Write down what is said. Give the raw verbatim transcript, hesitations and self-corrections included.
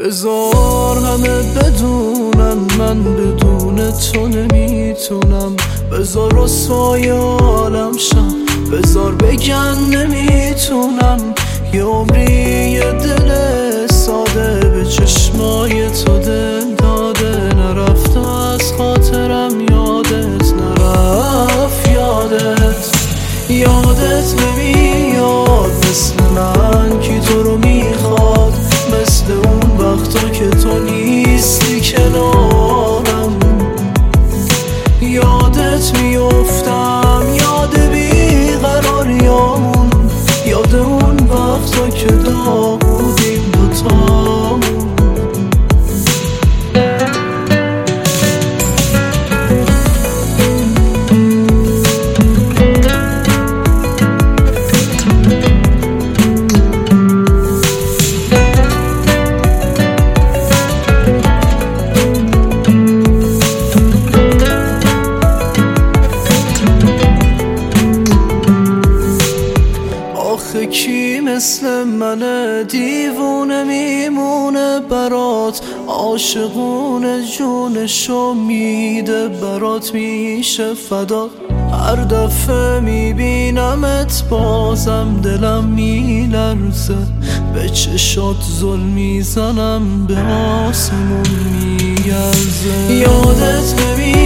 بذار همه بدونن من بدون تو نمیتونم، بذار رسوای عالم شم، بذار بگن نمیتونم. یه عمری یه دل ساده به چشمای تو دل داده، نرفته از خاطرم یادت، نرفت یادت. یادت نمیاد مثل من کی تو رو میخواد، مثل اون وقتا که تو نیستی کنارم. یادت میافتم، یاد بیقراریامون، یاد اون وقتا که داغ بودیم دوتامون. آخه کی مثل من دیوونه میمونه برات، عاشقونه جونشو میده برات، میشه فدا. هر دفعه میبینمت بازم دلم میلرزه، به چشات ظلم میزنم به آسمون میگرزه. یادت نمی